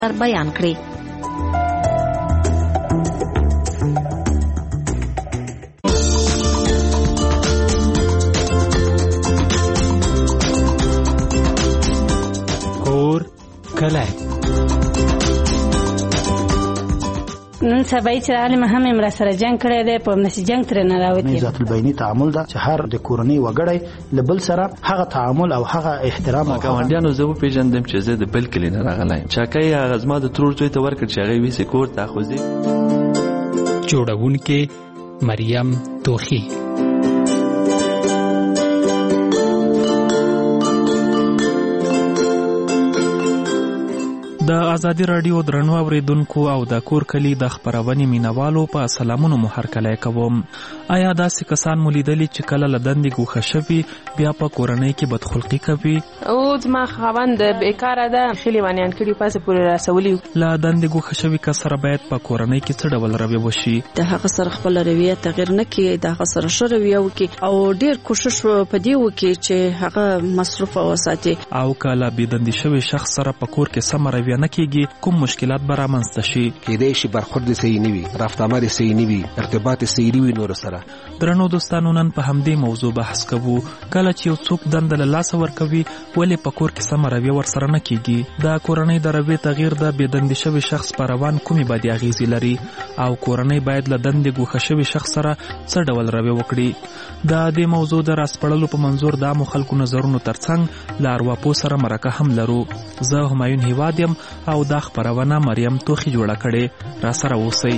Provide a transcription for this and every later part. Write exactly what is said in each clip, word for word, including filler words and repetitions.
بیان کړي. کور کلی نن سبا چې عالم هم امر سره جنگ کړی دی په نس جنگ تر نه راوتی. ذات البینی تعامل دا چې هر د کورنۍ وګړی لبل سره هغه تعامل او هغه احترام او ګاونډیانو زه پیژندم چې زه د بل کلی نه راغلایم. چاکای هغه زما د ترور زوی ته ورکړ چې هغه ویسي کور ته خوځي. جوړونکې مریم توخی. د ازادي رادیو درنو اوریدونکو او د کور کلی د خبرونې مینوالو په سلامونو مو هرکلی کوم. آیا داسې کسان مو لیدلي چې کله له دندې ګوښه شوي بیا په کورنۍ کې بدخلقي کوي؟ او زما خاوند بیکاره ده، ښه لیونیان کړي پاسې پورې راسولي. له دندې ګوښه شوي کس سره باید په کورنۍ کې څه ډول رویه وشي؟ د هغه سره خپل رویه تغیر نه کړي، د هغه سره ښه رویه وکړي او ډېر کوشش په دې وکړي چې هغه مصروفه وساتي. او کله بې دندې شوي شخص سره په کور کې سمه رویه نه کېږي، کوم مشکلات به رامنځته شي؟ کېدای شي برخورد صحیح نه وي، رفت عمل صحیح نه وي، ارتباط صحیح نه وي نور سره. درنو دوستانو، نن په همدې موضوع بحث کوو. کله چې یو څوک دنده له لاسه ورکوي ولې په کور کې سمه رویه ورسره نه کېږي؟ د کورنۍ د رویې تغییر د بې دندې شوي شخص په روان کومې بدې اغېزې لري او کورنۍ باید له دندې ګوښه شوي شخص سره څه ډول رویه وکړي؟ د دې موضوع د راسپړلو په منظور د عامو خلکو نظرونو ترڅنګ له ارواپوه سره مرکه هم لرو. زه همایون هیواد یم او دا خبرونه مریم توخی جوړه کړې. را سره اوسئ.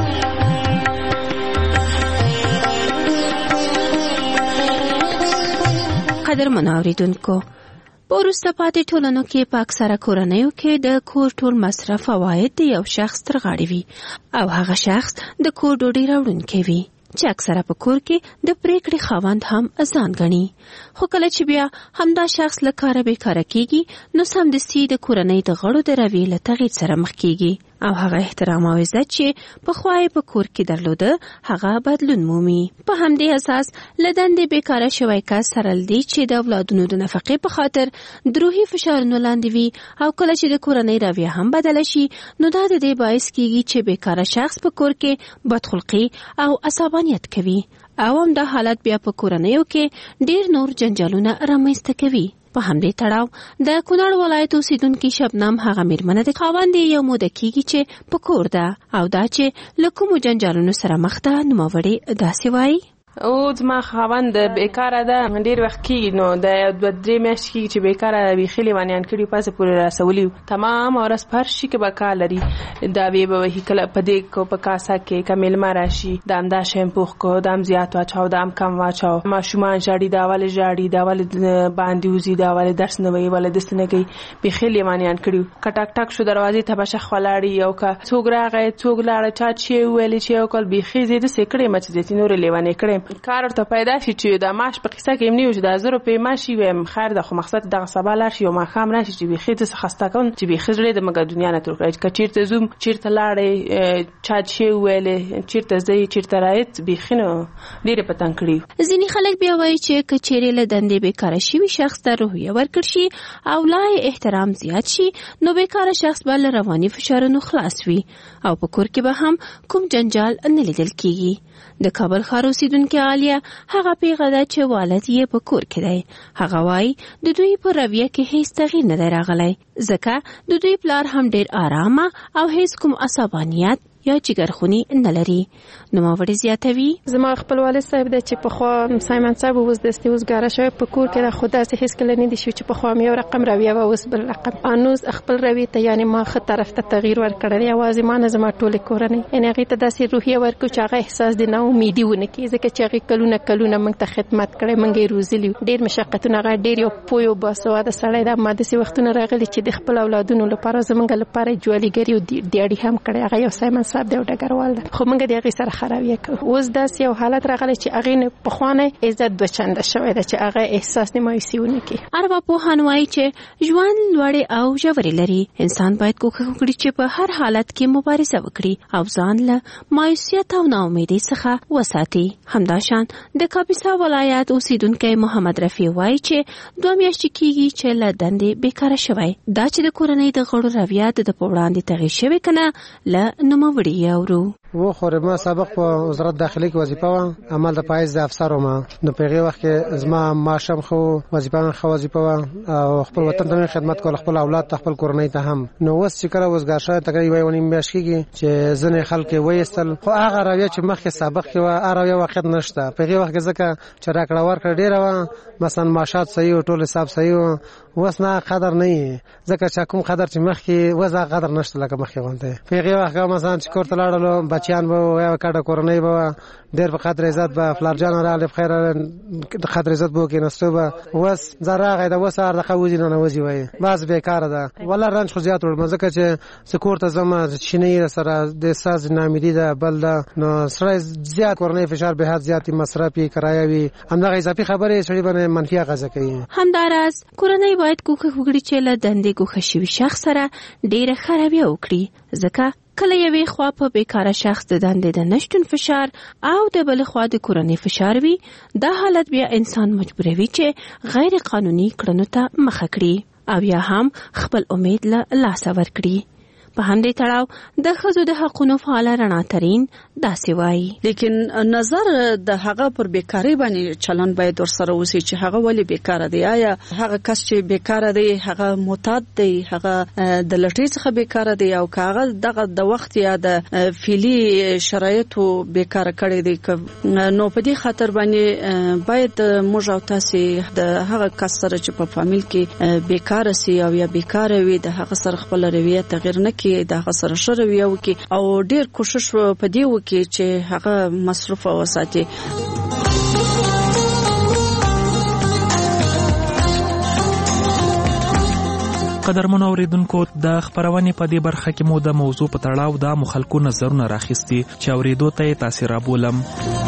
قدرمن اوریدونکو، په وروسته پاتې ټولنو کې په اکثره کورنیو کې د کور ټول مصرف عواید د یو شخص تر غاړې وي او هغه شخص د کور ډوډۍ راوړونکی وي چې اکثره په کور کې د پریکړې خاوند هم ځان ګڼي. خو کله چې بیا همدا شخص له کاره بیکاره کېږي نو سمدستي د کورنۍ د غړو د رویې له تغییر سره مخ کېږي او هغه احترام او عزت چې پخوا یې په کور کې درلوده هغه بدلون مومي. په همدې اساس له دندې بیکاره شوی کس سره له دې چې د اولادونو د نفقې په خاطر د روحي فشارونو لاندې وي او کله چې د کورنۍ رویه هم بدله شي نو دا د دې باعث کېږي چې بیکاره شخص په کور کې بدخلقي او عصبانیت کوي او هم دا حالت بیا په کورنیو کې ډیر نور جنجالونه رامنځته کوي. په همدې تړاو د کونړ ولایت اوسیدونکي شبنم هغه میرمنه د خاوند یو موده کېږي چې په کور ده او دا چې له کومو جنجالونو سره مخ ده نوموړې داسې وایي. او زما خاوند بیکاره ده، ډیر وخت کېږي نو د دوه درې میاشتې کېږي چې بیکاره وي، ښه لیونیان کړي پاسې پورې راسولي. تمام ورځ په هر شي کې به کار لري. دا ویې به وهي کله په دې کو په کاسه کې که میلمه راشي دا هم دا شی پوخ کړو، دا هم زیات واچوه، دا هم کم واچوه. ماشومان ژاړي، دا ولې ژاړي، دا ولې باندې وځي، دا ولې درس نه وایي، ولې داسې نه کوي. بیخي لیونیان کړي. که ټک ټک شو دروازې ته به شخ ولاړي او که څوک راغی څوک لاړه چا چې ویلې چې یو کال بیخي زه داسې کړې یم چې داسې نورې لیونې کړې کار ورته پیدا شي چې د معاش په قصه کې نه وي چې د زه روپۍ معاش وي خیر ده، خو مقصد دغه سبا لاړ شي او ماښام راشي چې بیخي داسې خسته کوم چې بیخي زړه د مګه دنیا نه تور کړی. که چېرته ځو چېرته لاړې چا چې ویلې چېرته ځئ چېرته رایت بیخي نو ډېرې په تنګ کړي. ځینې خلک بیا وایي چې که چیرې له دندې بیکاره شوي شخص ته روحیه ورکړ شي او لا یې احترام زیات شي نو بیکاره شخص به له رواني فشارونو خلاص وي او په کور کې به هم کوم جنجال نه لیدل کېږي. د کابل ښار اوسیدونکې عالیه هغه پیغله ده چې والد یې په کور کې دی. هغه وایي د دوی په رویه کې هیڅ تغییر نه دی راغلی ځکه د دوی پلار هم ډېر آرامه او هیڅ کوم عصبانیت یا جګرخونی نه لري. نوموړې زیاتوي: زما خپل والد صاحب د چې په خوا سایمن صاحب اوس د استوزګاره شوی په کور کې د خدا سه هیڅ کله نه دي شو چې په خوا مې یو رقم رویه و اوس بل رقم. انوز خپل رویه ته یعنی ما خه طرف ته تغییر ورکړل یا وازه ما نه زما ټوله کورنۍ ان هغه ته داسې روحیه ورکو چې هغه احساس دي نه امیدي ونه کی ځکه چې هغه کلونه کلونه موږ ته خدمت کړي، موږ یې روزلی ډیر مشقتونه هغه ډیر یو پویو باسواده سړی د ماده سي وختونه راغلي چې د خپل اولادونو لپاره زمونږ لپاره جوړیګری او دیاړي هم کړي. هغه یو سایمن نصاب دی او ډګروال دی خو موږ د هغې سره خرابیه کوو. اوس داسې یو حالت راغلی چې هغې نه پخوانی عزت دوه چنده شوی ده چې هغه احساس د مایوسي ونه کړي. ارواپوهان وایي چې ژوند لوړې او ژورې لري. انسان باید کوښښ وکړي چې په هر حالت کې مبارزه وکړي او ځان له مایوسیت او ناامیدۍ څخه وساتي. همداشان د کاپیسا ولایت اوسیدونکی محمد رفیع وایي چې دوه میاشتې کېږي چې له دندې بیکاره شوی. دا چې د کورنۍ د غړو رویه د په وړاندې تغییر شوې که نه له نوموړي یې اورو. و خو ما سابق په وزارت داخلي کې وظیفه وه، عمل د پاییز د افسر وم. نو په هغې وخت کې زما معاشم خو وظیفه مې ښه وظیفه وه او خپل وطن ته مې خدمت کول، خپل اولاد ته، خپل کورنۍ ته هم. نو اوس چې کله وزګار شوی تقریبا یوه نیم میاشت کېږي چې ځینې خلک یې وایستل، خو هغه رویه چې مخکې سابق کې وه هغه رویه واقعیت نشته. په هغې وخت کې ځکه چې راکړه ورکړه ډېره وه، مثلا معاشات صحیح و، ټول حساب صحیح و. اوس نه قدر نه وي، ځکه چې کوم قدر چې مخکې اوس هغه قدر نشته لکه مخکې غوندې. په هغې وخت کې مثلا چې کور ته لاړلو بچیان به وایه کډه کورنۍ به ډېر په قدر عزت به فلار جان راغلی په خیر د قدر عزت به کېناستو به. اوس زه راغی د اوس هر دقیقه وځي ننوځي وایي بس بېکاره ده. والله رنج خو زیات وړم ځکه چې زه کور ته ځم چینۍ سره د احساس ناامیدي ده بل ده. نو سړی زیات کورنۍ فشار به حد زیات مصرف وي، کرایه وي، همدغه اضافي خبرې سړي باندې منفي اغېزه کوي. همداراز کورنۍ باید کوښښ وکړي چې له دندې ګوښه شوي شخص سره ډېره ښه رویه وکړي، ځکه کله یوې خوا په بیکاره شخص د دندې د نشتون فشار او د بلې خوا د کورنۍ فشار وي، دا حالت بیا انسان مجبوروي چې غیر قانوني کړنو ته مخه کړي او یا هم خپل امید له لاسه ورکړي. په همدې تړاو د ښځو د حقونو فعاله رڼا ترین داسې وایي. لیکن نظر د هغه پر بیکاری باندې چلن باید ورسره وسی چې هغه ولی بیکاره دی. آیا هغه کس چې بیکاره دی هغه معتاد دی، هغه د لټۍ څخه بیکاره دی، او هغه دغه د وخت یا د فعلی شرایطو بیکاره کړی دی؟ نو په دې خاطر باندې باید موږ او تاسو د هغه کس سره چې په فامیل کې بیکاره سي او یا بیکاره وي د هغه سره خپل رویه تغیر نه کې د هغه سره ښه رویه وکړي او ډېر کوشش په دې وکړي چې هغه مصروف وساتي. قدرمنو اوریدونکو، د خبرونې په دې برخه کې مو د موضوع په تړاو د مخالکو نظرونه راخیستي چې اوریدو ته یې تاسې رابولم.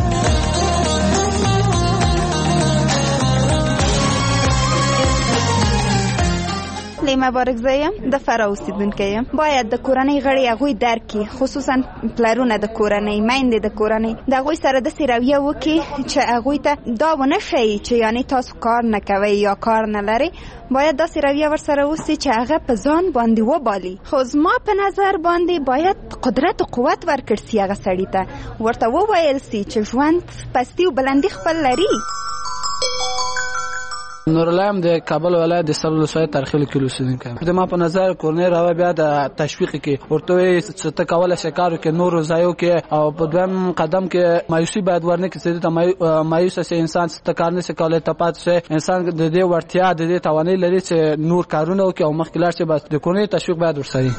مبارک زایم د فرا اوسیدونکی یم. باید د کورنۍ غړي هغوی درک کړي، خصوصا پلرونه د کورنۍ، میندې د کورنۍ، د هغوی سره داسې رویه وکړي چې هغوی ته دا ونه ښیي چې یعنی تاسو کار نه کوئ یا کار نه لرئ. باید داسې رویه ورسره اوسي چې هغه په ځان باندې وبالي. خو زما په نظر باندې باید قدرت او قوت ورکړ سي هغه سړي ته، ورته وویل سي چې ژوند پستی او بلندی خپل لري. نورلایم د کابل ولایت د سبل ولسوالۍ تاریخي کلو اوسیدونکی یم. د ما په نظر کورنۍ راوه بیا د تشویق کې ورته وایي چې ته کولی شې کار وکړې، نور ځایو کې او په دویم قدم کې مایوسي باید ورنه کړي چې ته مایوسه شې، انسان ته کار نه شي کولی، ته پاتې شې. انسان د دې وړتیا د دې توانایي لري چې نور کارونه وکړي او مخکې لاړ شي. بس د کورنۍ تشویق باید ورسره.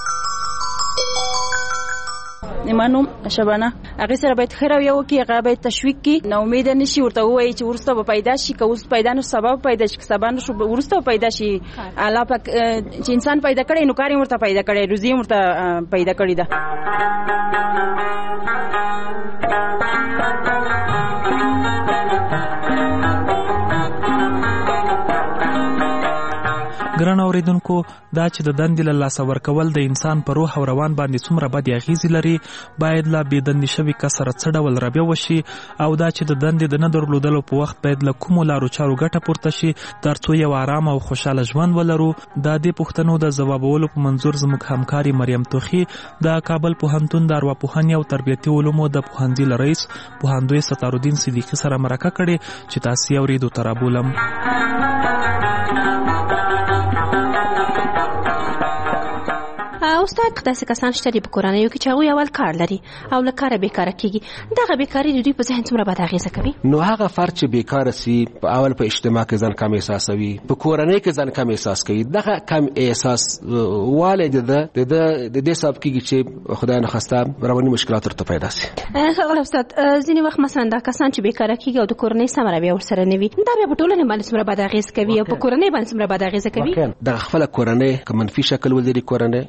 ایمانوم شبانه هغه سره باید خیر او یو کې هغه باید تشویق کی، نو امید نشي ورته وایي چې ورسته به پیدا شي، که اوس پیدا نه سبب پیدا شي، سبب نه شو ورسته پیدا شي. الله پاک چې انسان پیدا کړي نو کار یې ورته پیدا کړي، روزي یې ورته پیدا کړي ده. ګران اوریدونکو، دا چې د دندې له لاسه ورکول د انسان په روح او روان باندې څومره بدې اغېزې لري، باید له بې دندې شوي کس سره څه ډول رویه وشي، او دا چې د دندې د نه درلودلو په وخت باید له کومو لارو چارو ګټه پورته شي تر څو یو ارام او خوشحاله ژوند ولرو. د دې پوښتنو د ځوابولو په منظور زموږ همکاري مریم توخي د کابل پوهنتون د ارواپوهنې او تربیتي علومو د پوهنځي له رئیس پوهندوی ستارالدین صدیقي سره مرکه کړې چې تاسې یې اورېدو ته رابولم. استاد، داسې کسان شته دي په کورنیو کې چې هغوی اول کار لري او له کاره بیکاره کېږي. دغه بیکاري د دوی په ذهن څومره بد اغېزه کوي؟ نو هغه فرد چې بیکاره سي په اول په اجتماع کې ځان کم احساسوي، په کورنۍ کې ځان کم احساس کوي. دغه کم احساس والی د ده د دې سبب کېږي چې خدای نخواسته رواني مشکلات ورته پیدا سي. ښاغلی استاد، ځینې وخت مثلا دا کسان چې بیکاره کېږي او د کورنۍ سمه رویه ورسره نه وي، دا بیا په ټولنې باندې څومره بد اغېز کوي او په کورنۍ باندې څومره بد اغېزه کوي؟ دغه خپله کورنۍ که منفي شکل ولري، کورنۍ انتقادي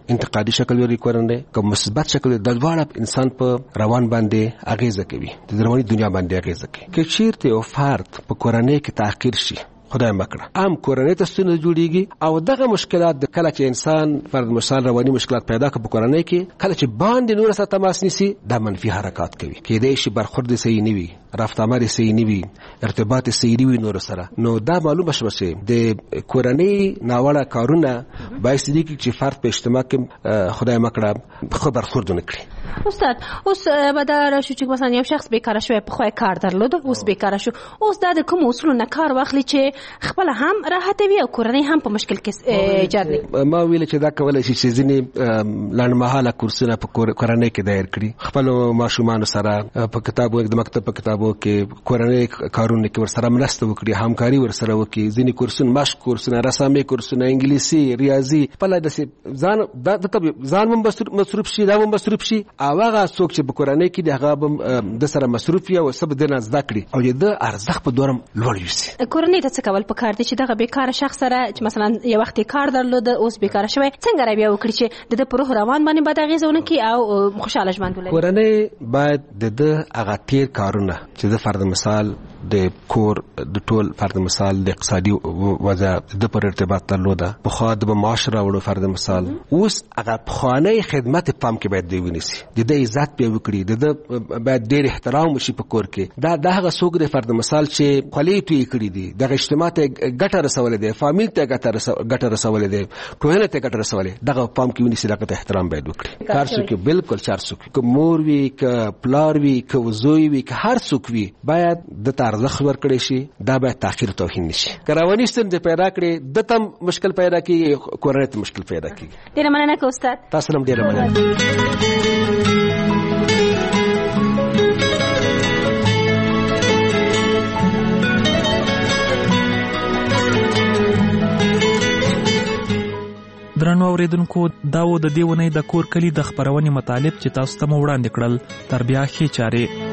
مادي شکل لري کورنۍ که مثبت شکل د دواړه انسان په روان باندې اغیزه کوي د رواني دنیا باندې اغیزه کوي که چیرته یو فرد په کورنۍ کې تحقیر شي خدای مکړه عام کورنۍ ته ستونزه جوړیږي او دغه مشکلات د کله چې انسان فرد مثال رواني مشکلات پیدا کړي په کورنۍ کې کله چې باندې نور سره تماس نیسي دا منفي حرکات کوي کېدای شي برخورد صحیح نه وي رفت عمل صحیح نه وي ارتباط صحیح نه وي نور سره نو دا معلومه شوه چې د کورنۍ ناوړه کارونه باعث دي چې فرد په اجتماع کې خدای مکړه خو برخورد نه کړي. استاد اوس به دا راشو چې مثلا یو شخص بیکاره شوی په خو کار درلود اوس بیکاره شو اوس دا د کوم اصولو نه کار واخلي چې خپل هم راحت وي او کورنۍ هم په مشکل کې ایجاد نه ما ویل چې دا کولای شي چې ځینې لنډمهاله کورسونه په کورنۍ کې دایر کړي خپل ماشومان سره په کتابو د مکتب په کتابو کې کورنۍ کارونه کې ورسره مرسته وکړي همکاري ورسره وکړي ځینې کورسونه مشق کورسونه رسامي کورسونه انګلیسي ریاضي په لاره د ځان د ځان مصروف شي دا مصروف شي او هغه څوک چې په کورنۍ کې د هغه د سره مصروف وي او سبب د نه زده کړي او د ارزښت په دورم لوړ وي. کورنۍ ته څه کول پکار دي چې دغه بیکاره شخص سره چې مثلا یو وخت کار درلود اوس بیکاره شوی څنګه رویه وکړي چې د په روح روان باندې بد اغیزونه کوي او خوشاله ژوند ولري. کورنۍ باید د هغه تیر کارونه چې د فرد مثال د کور د ټول فرد مثال د اقتصادي وضع د پر ارتباط درلوده په خوا د معاشره وړو فرد مثال اوس هغه خواني خدمت پام کې باید دی ونیسي د دې عزت په وکړي د باید ډېر احترام وشي په کور کې دا د هغه څوک د فرد مثال چې خلیتوي کړی دي د اجتماع ته ګټه رسول دي فامیل ته ګټه رسول دي ټولنه ته ګټه رسول دي دغه پام کې ونیسي دغه احترام باید وکړي کار څوک بالکل چار څوک که مور وي که پلار وي که زوی وي که هر څوک وي باید د ارزښت ورکړي شي دا به تاخير توهین نشي کراونی ستنده پیدا کړي د تم مشکل پیدا کیږي کورنۍ ته مشکل پیدا کیږي. ډیره مننه کو استاد تاسو هم ډیره مننه. درنو اوریدونکو دا و د دې ونې د کور کلی د خبرونې مطالب چې تاسو ته وړاندې کړل تر بیا ښې چارې